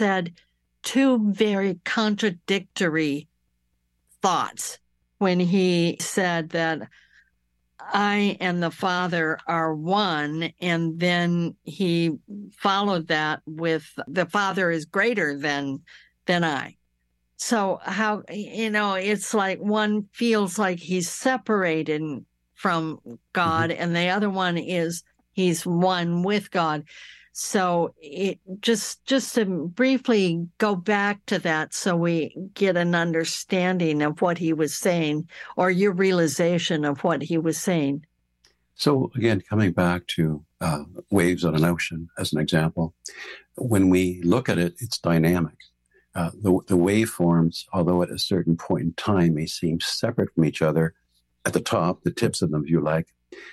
said two very contradictory thoughts when he said that I and the Father are one, and then he followed that with the Father is greater than I. So how, it's like one feels like he's separated from God, and the other one is he's one with God. So it just to briefly go back to that so we get an understanding of what he was saying, or your realization of what he was saying. So again, coming back to waves on an ocean as an example, when we look at it, it's dynamic. The waveforms, although at a certain point in time may seem separate from each other, at the top, the tips of them, if you like,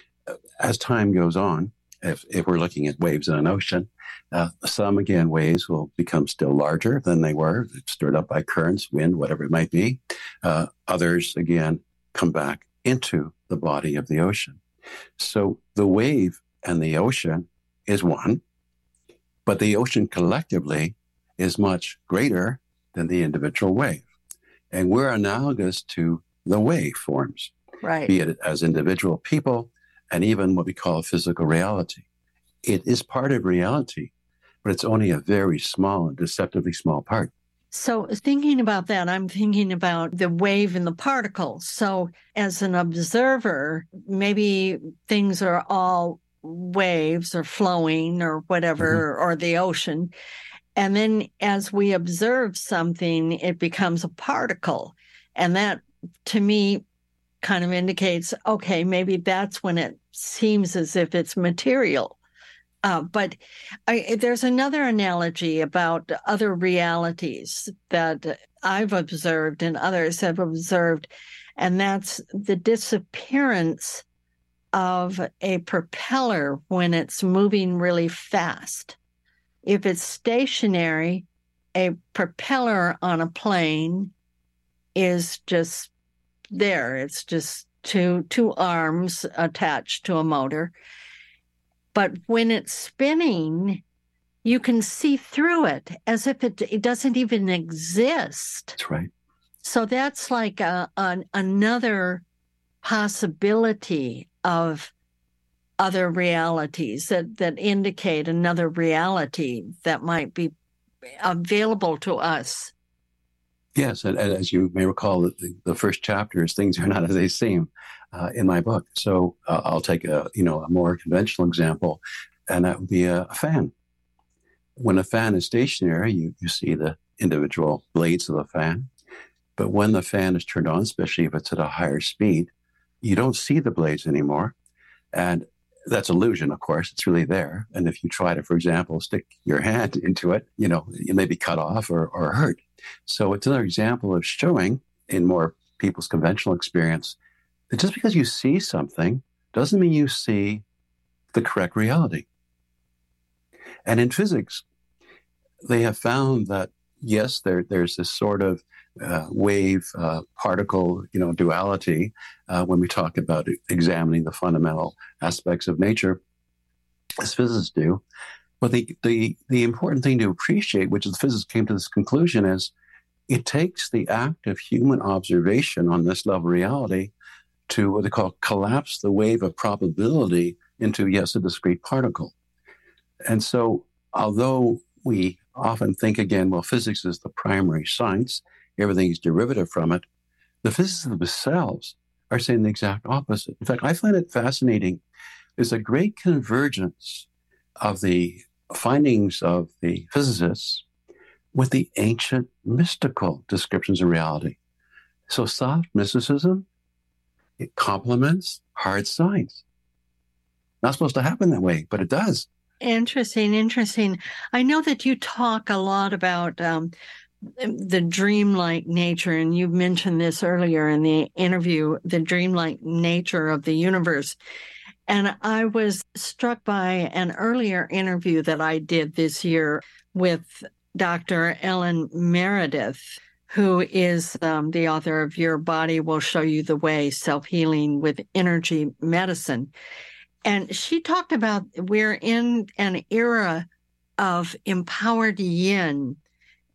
as time goes on, if we're looking at waves in an ocean, some, again, waves will become still larger than they were, stirred up by currents, wind, whatever it might be. Others, again, come back into the body of the ocean. So the wave and the ocean is one, but the ocean collectively is much greater than the individual wave. And we're analogous to the waveforms, right? Be it as individual people and even what we call physical reality. It is part of reality, but it's only a very small and deceptively small part. So thinking about that, I'm thinking about the wave and the particle. So as an observer, maybe things are all waves or flowing or whatever, or the ocean. And then as we observe something, it becomes a particle. And that, to me, kind of indicates, okay, maybe that's when it seems as if it's material. But there's another analogy about other realities that I've observed and others have observed, and that's the disappearance of a propeller when it's moving really fast. If it's stationary, a propeller on a plane is just there. It's just two arms attached to a motor. But when it's spinning, you can see through it as if it doesn't even exist. That's right. So that's like another possibility of other realities that indicate another reality that might be available to us. Yes, and as you may recall, the first chapter is Things Are Not As They Seem in my book. So I'll take a more conventional example, and that would be a fan. When a fan is stationary, you see the individual blades of the fan. But when the fan is turned on, especially if it's at a higher speed, you don't see the blades anymore. And that's illusion, of course. It's really there. And if you try to, for example, stick your hand into it, you may be cut off or hurt. So it's another example of showing, in more people's conventional experience, that just because you see something doesn't mean you see the correct reality. And in physics, they have found that, yes, there's this sort of wave particle duality when we talk about examining the fundamental aspects of nature, as physicists do. But the important thing to appreciate, which the physicists came to this conclusion, is it takes the act of human observation on this level of reality to what they call collapse the wave of probability into, yes, a discrete particle. And so although we often think, again, well, physics is the primary science, everything is derivative from it, the physicists themselves are saying the exact opposite. In fact, I find it fascinating. There's a great convergence of the findings of the physicists with the ancient mystical descriptions of reality. So soft mysticism, it complements hard science. Not supposed to happen that way, but it does. Interesting. I know that you talk a lot about the dreamlike nature, and you mentioned this earlier in the interview, the dreamlike nature of the universe. And I was struck by an earlier interview that I did this year with Dr. Ellen Meredith, who is the author of Your Body Will Show You the Way, Self-Healing with Energy Medicine. And she talked about we're in an era of empowered yin,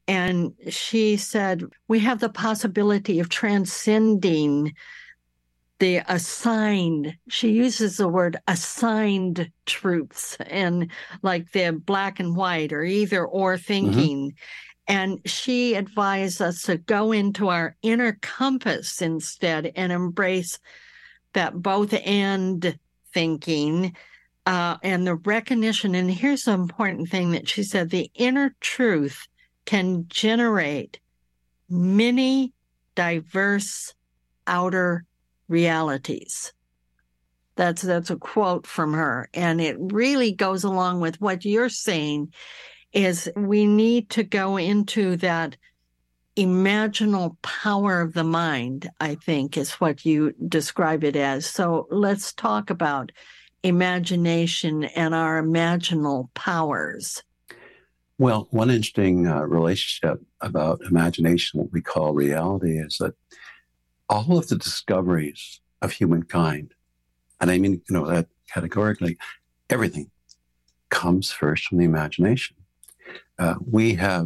And she said, we have the possibility of transcending the assigned, she uses the word assigned truths, and like the black and white or either or thinking. And she advised us to go into our inner compass instead and embrace that both and thinking and the recognition. And here's the important thing that she said, the inner truth can generate many diverse outer realities. That's a quote from her. And it really goes along with what you're saying, is we need to go into that imaginal power of the mind, I think is what you describe it as. So let's talk about imagination and our imaginal powers. Well, one interesting relationship about imagination, what we call reality, is that all of the discoveries of humankind, and I mean, that categorically, everything comes first from the imagination. We have,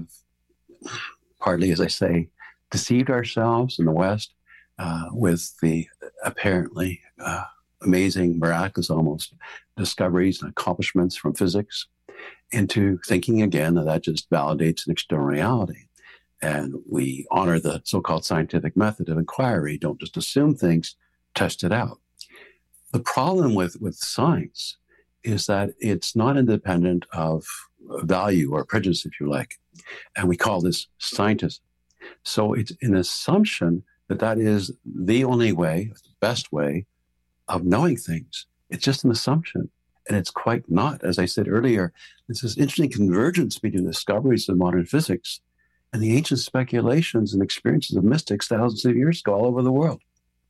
partly, as I say, deceived ourselves in the West with the apparently amazing, miraculous almost, discoveries and accomplishments from physics into thinking again that just validates an external reality. And we honor the so-called scientific method of inquiry, don't just assume things, test it out. The problem with science is that it's not independent of value or prejudice, if you like. And we call this scientism. So it's an assumption that is the only way, the best way of knowing things. It's just an assumption. And it's quite not. As I said earlier, there's this interesting convergence between the discoveries of modern physics and the ancient speculations and experiences of mystics thousands of years ago all over the world.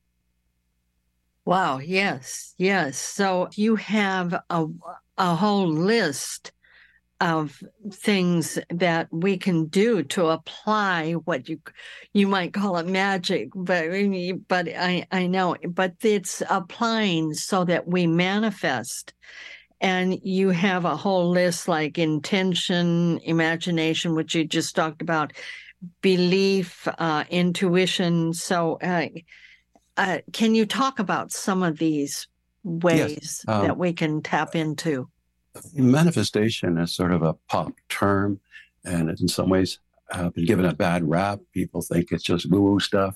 Wow, yes. So you have a whole list of things that we can do to apply what you might call it magic, but I know, but it's applying so that we manifest. And you have a whole list like intention, imagination, which you just talked about, belief, intuition. So can you talk about some of these ways that we can tap into? Manifestation is sort of a pop term, and it's in some ways been given a bad rap. People think it's just woo-woo stuff.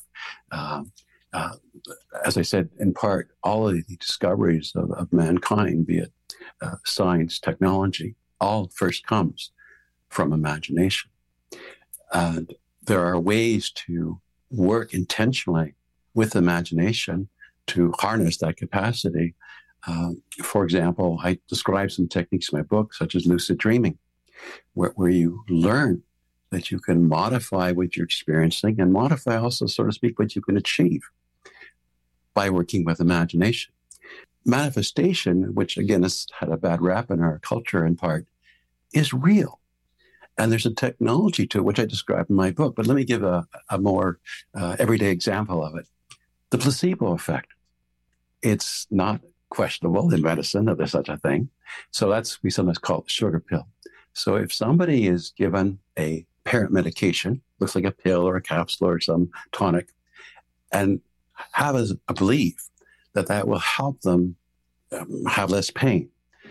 As I said, in part, all of the discoveries of mankind, be it science, technology, all first comes from imagination. And there are ways to work intentionally with imagination to harness that capacity. For example, I describe some techniques in my book, such as lucid dreaming, where you learn that you can modify what you're experiencing and modify also, so to speak, what you can achieve by working with imagination. Manifestation, which again has had a bad rap in our culture in part, is real. And there's a technology to it, which I describe in my book. But let me give a more everyday example of it. The placebo effect. It's not questionable in medicine that there's such a thing. So we sometimes call it the sugar pill. So if somebody is given a parent medication, looks like a pill or a capsule or some tonic, and have a belief that will help them have less pain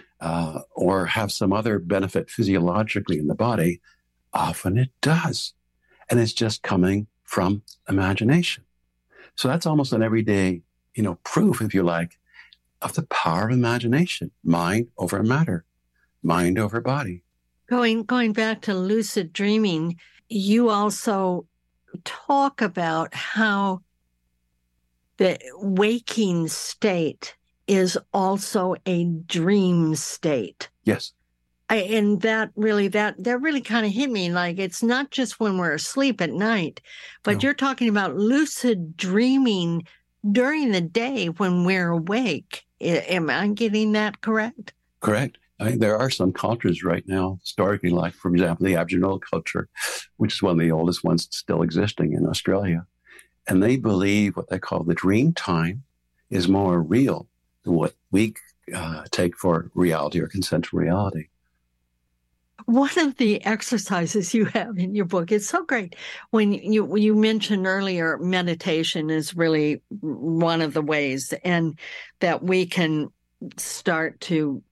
or have some other benefit physiologically in the body, often it does. And it's just coming from imagination. So that's almost an everyday, proof, if you like, of the power of imagination, mind over matter, mind over body. Going back to lucid dreaming, you also talk about how the waking state is also a dream state. Yes. And that really kind of hit me. Like, it's not just when we're asleep at night, but You're talking about lucid dreaming during the day when we're awake. Am I getting that correct? Correct. There are some cultures right now, historically, like, for example, the Aboriginal culture, which is one of the oldest ones still existing in Australia. And they believe what they call the dream time is more real than what we take for reality or consensual reality. One of the exercises you have in your book, it's so great. When you mentioned earlier, meditation is really one of the ways, and that we can start to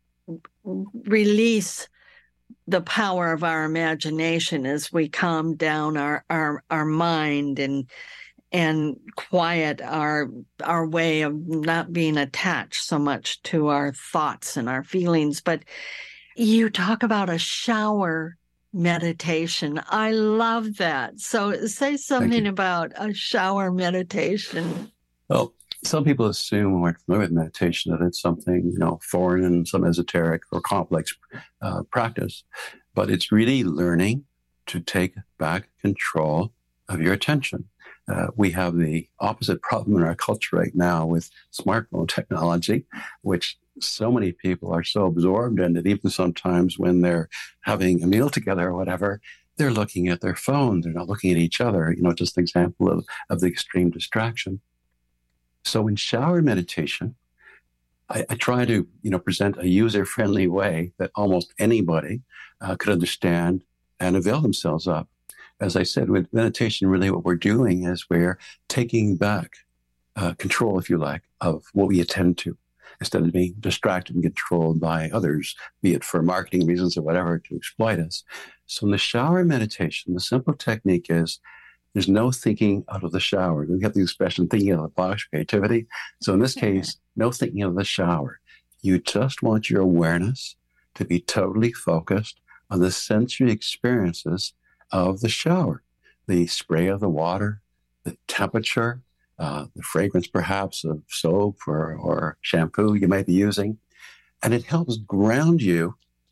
release the power of our imagination as we calm down our mind and quiet our way of not being attached so much to our thoughts and our feelings. But you talk about a shower meditation. I love that. So say something about a shower meditation. Well, some people assume when we're familiar with meditation that it's something, foreign and some esoteric or complex practice, but it's really learning to take back control of your attention. We have the opposite problem in our culture right now with smartphone technology, which so many people are so absorbed in that even sometimes when they're having a meal together or whatever, they're looking at their phone. They're not looking at each other. Just an example of the extreme distraction. So in shower meditation, I try to, present a user-friendly way that almost anybody could understand and avail themselves of. As I said, with meditation, really what we're doing is we're taking back control, if you like, of what we attend to, instead of being distracted and controlled by others, be it for marketing reasons or whatever, to exploit us. So in the shower meditation, the simple technique is there's no thinking out of the shower. We have the expression thinking out of the box, creativity. So in this case, no thinking out of the shower. You just want your awareness to be totally focused on the sensory experiences of the shower, the spray of the water, the temperature, the fragrance perhaps of soap or shampoo you might be using. And it helps ground you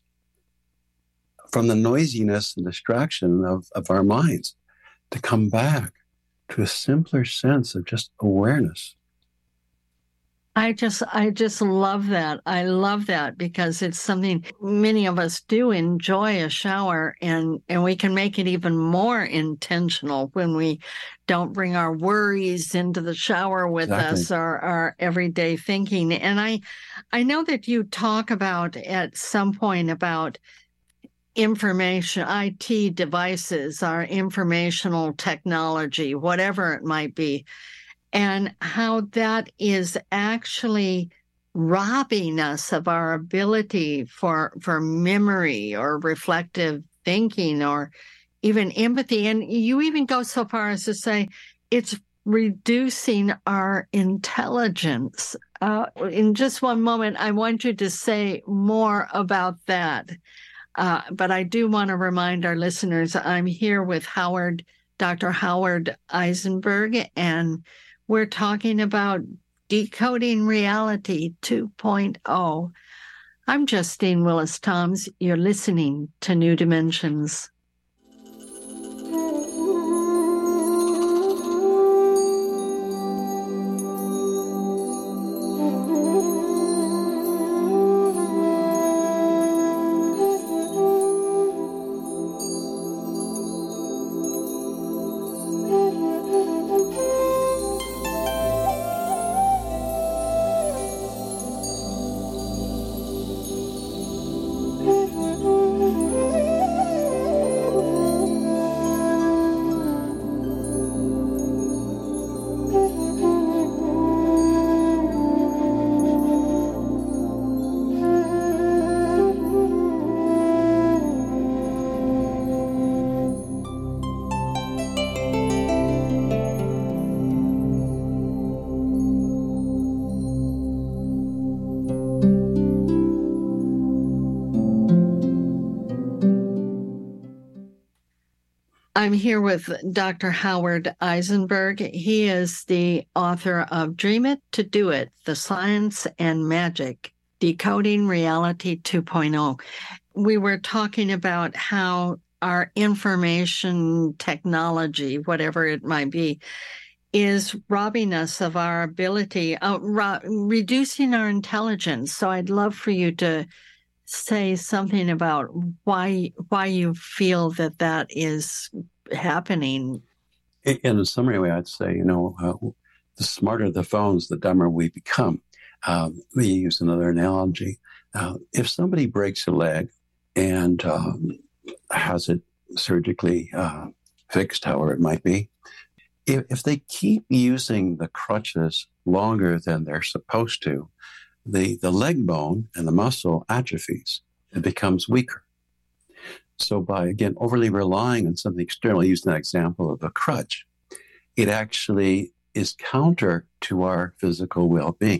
from the noisiness and distraction of our minds to come back to a simpler sense of just awareness. I just love that. I love that because it's something many of us do enjoy a shower, and we can make it even more intentional when we don't bring our worries into the shower with us or our everyday thinking. And I know that you talk about at some point about information, IT devices, our informational technology, whatever it might be, and how that is actually robbing us of our ability for memory or reflective thinking or even empathy. And you even go so far as to say it's reducing our intelligence. In just one moment, I want you to say more about that. But I do want to remind our listeners, I'm here with Dr. Howard Eisenberg, and we're talking about Decoding Reality 2.0. I'm Justine Willis-Toms. You're listening to New Dimensions. I'm here with Dr. Howard Eisenberg. He is the author of Dream It to Do It, The Science and Magic, Decoding Reality 2.0. We were talking about how our information technology, whatever it might be, is robbing us of our ability, reducing our intelligence. So I'd love for you to say something about why you feel that is happening. In a summary way, I'd say, the smarter the phones, the dumber we become. We use another analogy. If somebody breaks a leg and has it surgically fixed, however it might be. If they keep using the crutches longer than they're supposed to, the leg bone and the muscle atrophies. It becomes weaker. So by, again, overly relying on something external, using that example of a crutch, it actually is counter to our physical well-being.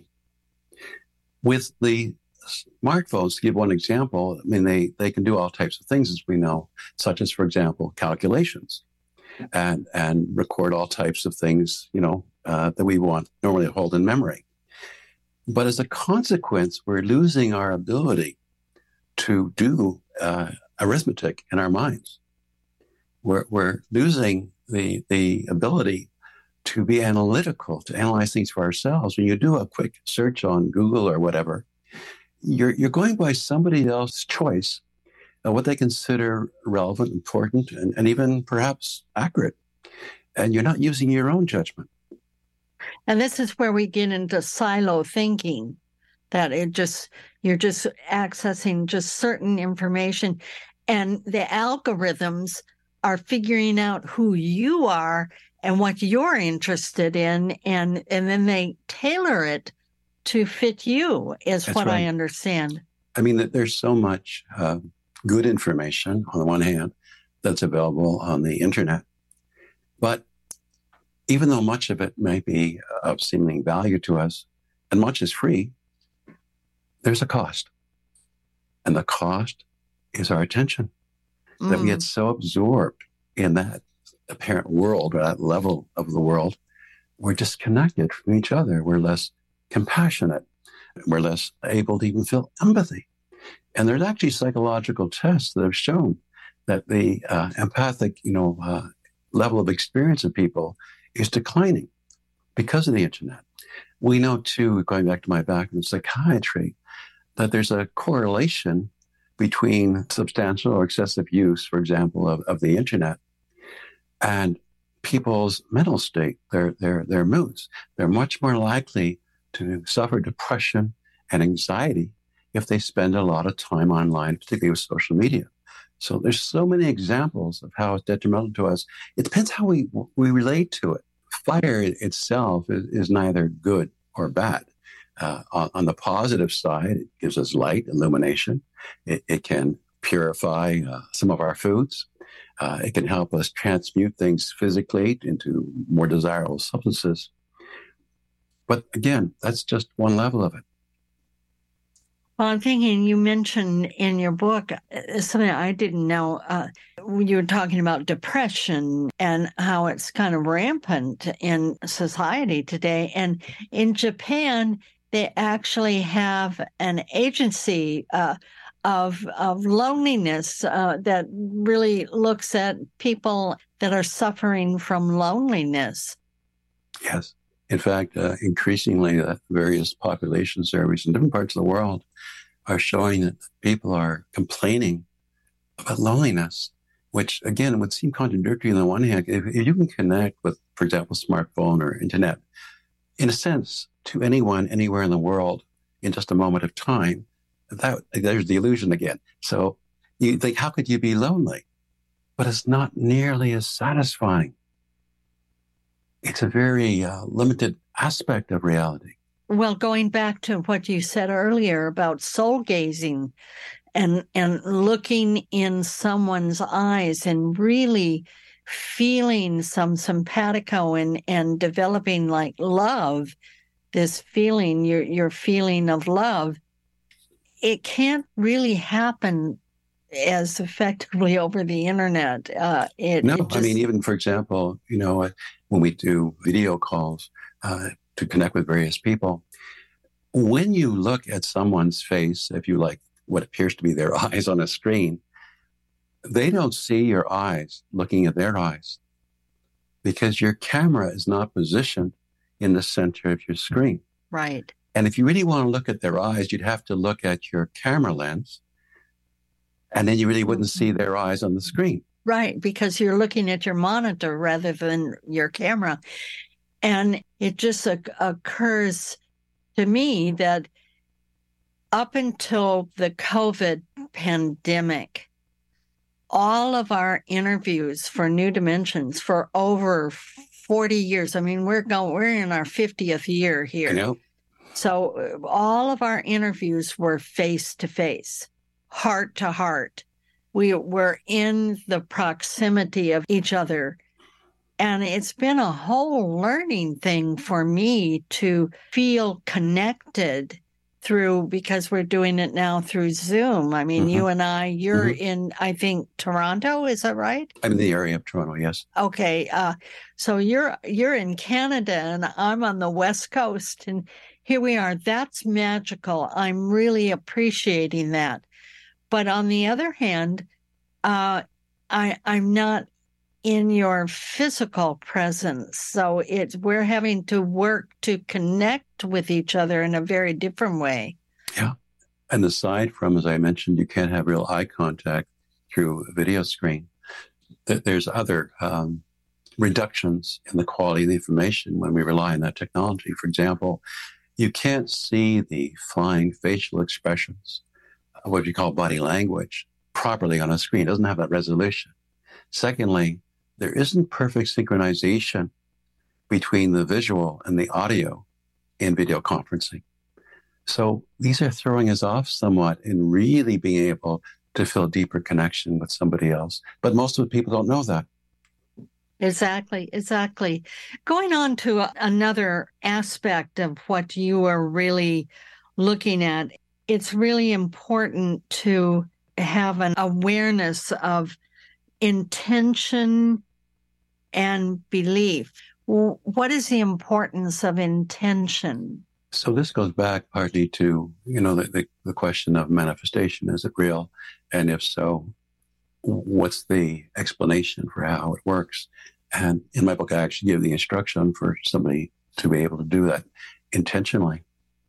With the smartphones, to give one example, I mean, they can do all types of things, as we know, such as, for example, calculations and record all types of things, that we want normally to hold in memory. But as a consequence, we're losing our ability to do arithmetic in our minds. We're losing the ability to be analytical, to analyze things for ourselves. When you do a quick search on Google or whatever, you're going by somebody else's choice of what they consider relevant, important, and even perhaps accurate. And you're not using your own judgment. And this is where we get into silo thinking, that you're just accessing just certain information, and the algorithms are figuring out who you are and what you're interested in, and then they tailor it to fit you, is That's what right. I understand. I mean, there's so much good information on the one hand that's available on the internet, but even though much of it may be of seeming value to us, and much is free, there's a cost. And the cost is our attention. That we get so absorbed in that apparent world, or that level of the world, we're disconnected from each other. We're less compassionate. We're less able to even feel empathy. And there's actually psychological tests that have shown that the empathic, level of experience of people is declining because of the internet. We know, too, going back to my background in psychiatry, that there's a correlation between substantial or excessive use, for example, of the internet and people's mental state, their moods. They're much more likely to suffer depression and anxiety if they spend a lot of time online, particularly with social media. So there's so many examples of how it's detrimental to us. It depends how we relate to it. Fire itself is neither good or bad. On the positive side, it gives us light, illumination. It can purify some of our foods. It can help us transmute things physically into more desirable substances. But again, that's just one level of it. Well, I'm thinking you mentioned in your book something I didn't know. You were talking about depression and how it's kind of rampant in society today. And in Japan, they actually have an agency of loneliness that really looks at people that are suffering from loneliness. Yes. In fact, increasingly, various population surveys in different parts of the world are showing that people are complaining about loneliness, which, again, would seem contradictory on the one hand. If you can connect with, for example, smartphone or internet, in a sense, to anyone, anywhere in the world in just a moment of time, there's the illusion again. So you think, how could you be lonely? But it's not nearly as satisfying. It's a very limited aspect of reality. Well, going back to what you said earlier about soul gazing and looking in someone's eyes and really feeling some simpatico and developing like love, this feeling, your feeling of love, it can't really happen as effectively over the internet. I mean, even, for example, when we do video calls to connect with various people, when you look at someone's face, if you like what appears to be their eyes on a screen, they don't see your eyes looking at their eyes because your camera is not positioned in the center of your screen. Right. And if you really want to look at their eyes, you'd have to look at your camera lens, and then you really wouldn't see their eyes on the screen. Right, because you're looking at your monitor rather than your camera. And it just occurs to me that up until the COVID pandemic, all of our interviews for New Dimensions for over 40 years. I mean, we're in our 50th year here. I know. So all of our interviews were face to face, heart to heart. We were in the proximity of each other. And it's been a whole learning thing for me to feel connected because we're doing it now through Zoom. I mean, you and I, you're in, I think, Toronto, is that right? I'm in the area of Toronto, yes. Okay. So you're in Canada and I'm on the West Coast, and here we are. That's magical. I'm really appreciating that. But on the other hand, I'm not in your physical presence. So we're having to work to connect with each other in a very different way. Yeah. And aside from, as I mentioned, you can't have real eye contact through a video screen. There's other reductions in the quality of the information when we rely on that technology. For example, you can't see the fine facial expressions, what you call body language, properly on a screen. It doesn't have that resolution. Secondly, there isn't perfect synchronization between the visual and the audio in video conferencing. So these are throwing us off somewhat in really being able to feel deeper connection with somebody else. But most of the people don't know that. Exactly. Going on to another aspect of what you are really looking at, it's really important to have an awareness of intention and belief. What is the importance of intention? So this goes back partly to, the question of manifestation. Is it real? And if so, what's the explanation for how it works? And in my book, I actually give the instruction for somebody to be able to do that intentionally.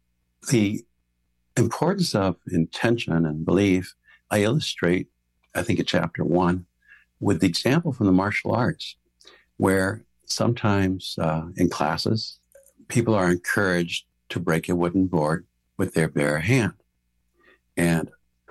The importance of intention and belief, I illustrate, I think, in chapter 1 with the example from the martial arts, where sometimes in classes, people are encouraged to break a wooden board with their bare hand. And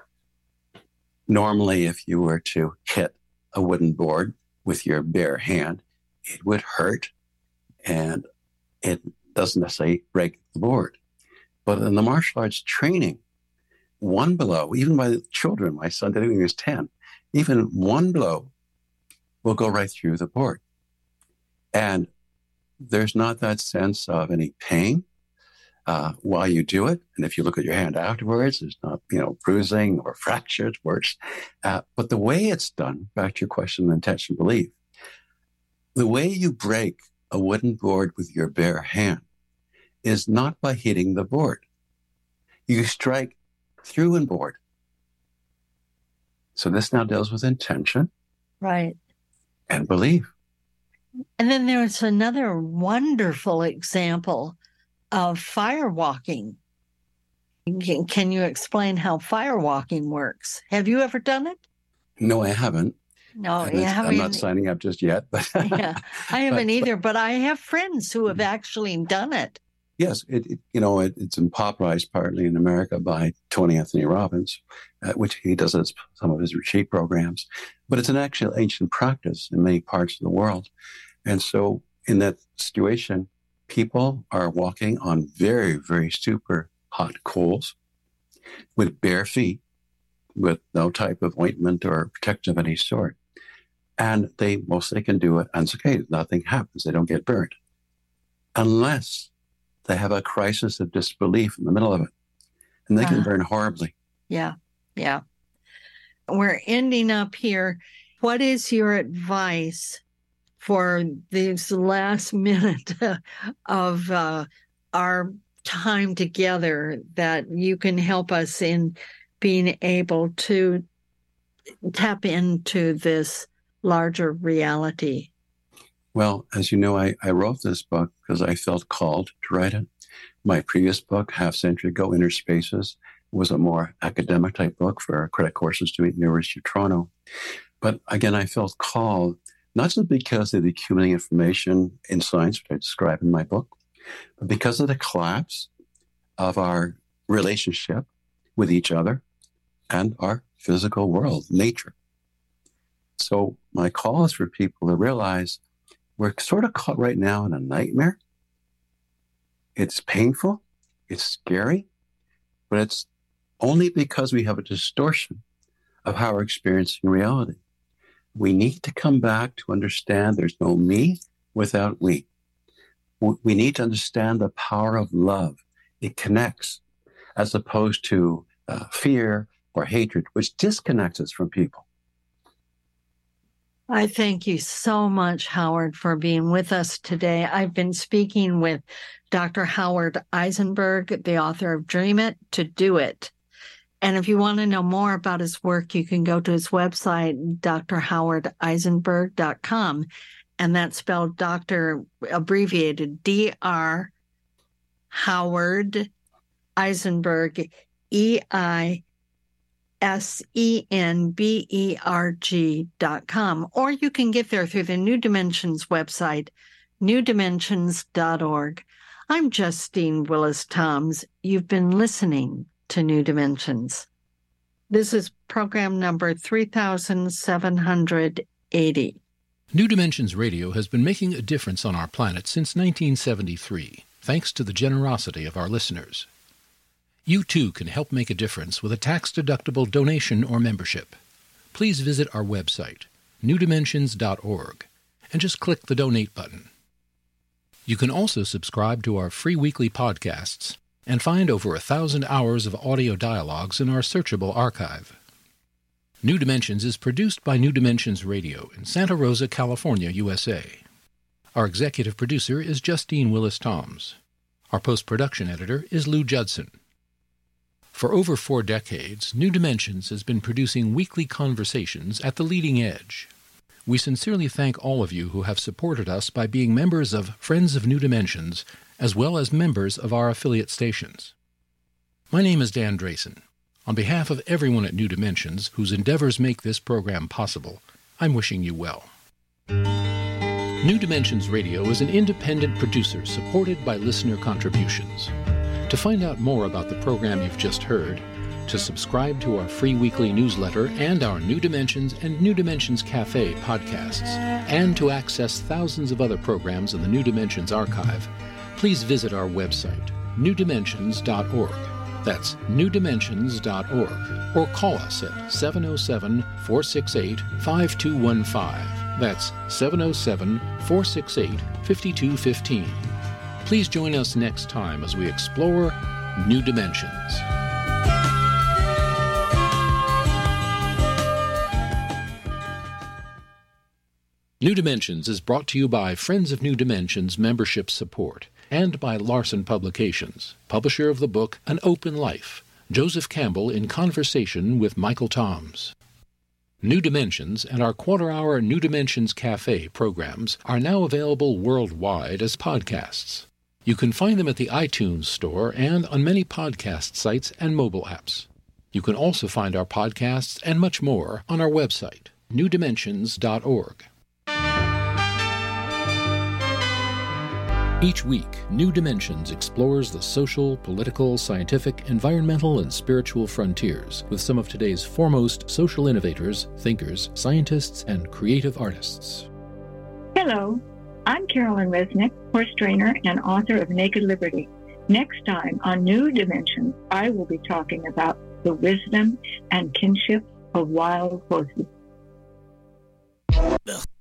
normally, if you were to hit a wooden board with your bare hand, it would hurt, and it doesn't necessarily break the board. But in the martial arts training, one blow, even by the children, my son did it when he was 10, even one blow will go right through the board. And there's not that sense of any pain while you do it. And if you look at your hand afterwards, there's not, bruising or fractures, worse. But the way it's done, back to your question of intention, belief, the way you break a wooden board with your bare hand is not by hitting the board. You strike through a board. So this now deals with intention. Right. And belief. And then there's another wonderful example of firewalking. Can you explain how firewalking works? Have you ever done it? No, I haven't. No, I'm not signing up just yet. But yeah, I haven't either. But I have friends who have actually done it. Yes, it's been popularized partly in America by Tony Anthony Robbins, which he does some of his retreat programs. But it's an actual ancient practice in many parts of the world. And so in that situation, people are walking on very, very super hot coals with bare feet, with no type of ointment or protective of any sort. And they mostly can do it unscathed. Nothing happens. They don't get burned. Unless they have a crisis of disbelief in the middle of it. And they can burn horribly. Yeah. We're ending up here. What is your advice for this last minute of our time together that you can help us in being able to tap into this larger reality? Well, as you know, I wrote this book because I felt called to write it. My previous book, half century ago, Inner Spaces, was a more academic type book for credit courses to the University of Toronto. But again, I felt called, not just because of the accumulating information in science, which I describe in my book, but because of the collapse of our relationship with each other and our physical world, nature. So my call is for people to realize we're sort of caught right now in a nightmare. It's painful, it's scary, but it's only because we have a distortion of how we're experiencing reality. We need to come back to understand there's no me without we. We need to understand the power of love. It connects, as opposed to fear or hatred, which disconnects us from people. I thank you so much, Howard, for being with us today. I've been speaking with Dr. Howard Eisenberg, the author of Dream It to Do It. And if you want to know more about his work, you can go to his website, drhowardeisenberg.com. And that's spelled Dr. abbreviated Dr. Howard Eisenberg, EISENBERG.com. Or you can get there through the New Dimensions website, newdimensions.org. I'm Justine Willis-Toms. You've been listening to New Dimensions. This is program number 3780. New Dimensions Radio has been making a difference on our planet since 1973, thanks to the generosity of our listeners. You too can help make a difference with a tax-deductible donation or membership. Please visit our website, newdimensions.org, and just click the Donate button. You can also subscribe to our free weekly podcasts and find over 1,000 hours of audio dialogues in our searchable archive. New Dimensions is produced by New Dimensions Radio in Santa Rosa, California, USA. Our executive producer is Justine Willis-Toms. Our post-production editor is Lou Judson. For over 4 decades, New Dimensions has been producing weekly conversations at the leading edge. We sincerely thank all of you who have supported us by being members of Friends of New Dimensions, as well as members of our affiliate stations. My name is Dan Drayson. On behalf of everyone at New Dimensions whose endeavors make this program possible, I'm wishing you well. New Dimensions Radio is an independent producer supported by listener contributions. To find out more about the program you've just heard, to subscribe to our free weekly newsletter and our New Dimensions and New Dimensions Cafe podcasts, and to access thousands of other programs in the New Dimensions archive, please visit our website, newdimensions.org. That's newdimensions.org. Or call us at 707-468-5215. That's 707-468-5215. Please join us next time as we explore New Dimensions. New Dimensions is brought to you by Friends of New Dimensions membership support and by Larson Publications, publisher of the book An Open Life, Joseph Campbell in conversation with Michael Toms. New Dimensions and our quarter-hour New Dimensions Cafe programs are now available worldwide as podcasts. You can find them at the iTunes Store and on many podcast sites and mobile apps. You can also find our podcasts and much more on our website, newdimensions.org. Each week, New Dimensions explores the social, political, scientific, environmental, and spiritual frontiers with some of today's foremost social innovators, thinkers, scientists, and creative artists. Hello, I'm Carolyn Resnick, horse trainer and author of Naked Liberty. Next time on New Dimensions, I will be talking about the wisdom and kinship of wild horses.